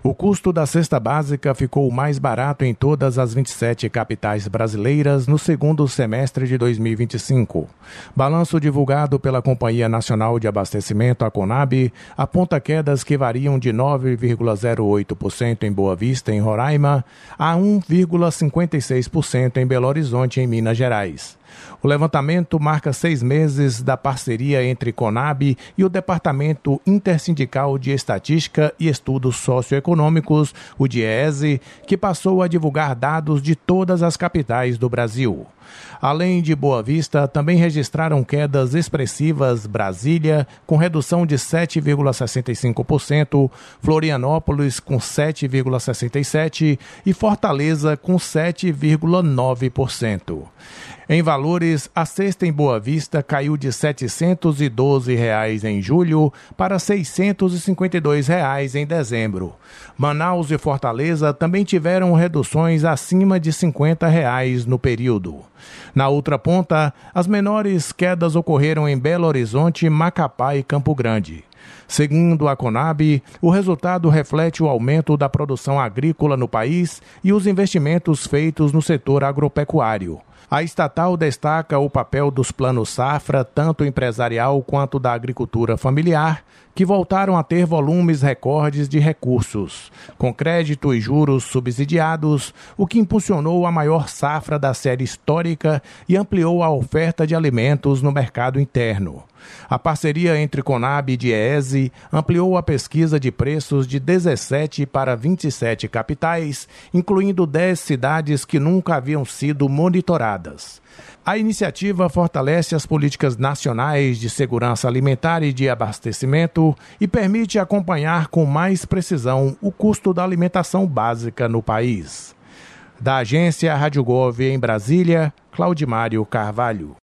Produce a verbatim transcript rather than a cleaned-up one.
O custo da cesta básica ficou mais barato em todas as vinte e sete capitais brasileiras no segundo semestre de dois mil e vinte e cinco. Balanço divulgado pela Companhia Nacional de Abastecimento, a Conab, aponta quedas que variam de nove vírgula zero oito por cento em Boa Vista, em Roraima, a um vírgula cinquenta e seis por cento em Belo Horizonte, em Minas Gerais. O levantamento marca seis meses da parceria entre Conab e o Departamento Intersindical de Estatística e Estudos Socioeconômicos, o DIEESE, que passou a divulgar dados de todas as capitais do Brasil. Além de Boa Vista, também registraram quedas expressivas Brasília, com redução de sete vírgula sessenta e cinco por cento, Florianópolis, com sete vírgula sessenta e sete por cento e Fortaleza, com sete vírgula nove por cento. Em valores, a cesta em Boa Vista caiu de setecentos e doze reais em julho para seiscentos e cinquenta e dois reais em dezembro. Manaus e Fortaleza também tiveram reduções acima de cinquenta reais no período. Na outra ponta, as menores quedas ocorreram em Belo Horizonte, Macapá e Campo Grande. Segundo a Conab, o resultado reflete o aumento da produção agrícola no país e os investimentos feitos no setor agropecuário. A estatal destaca o papel dos planos safra, tanto empresarial quanto da agricultura familiar, que voltaram a ter volumes recordes de recursos, com crédito e juros subsidiados, o que impulsionou a maior safra da série histórica e ampliou a oferta de alimentos no mercado interno. A parceria entre Conab e DIEESE ampliou a pesquisa de preços de dezessete para vinte e sete capitais, incluindo dez cidades que nunca haviam sido monitoradas. A iniciativa fortalece as políticas nacionais de segurança alimentar e de abastecimento e permite acompanhar com mais precisão o custo da alimentação básica no país. Da agência Rádio Gov em Brasília, Claudimário Carvalho.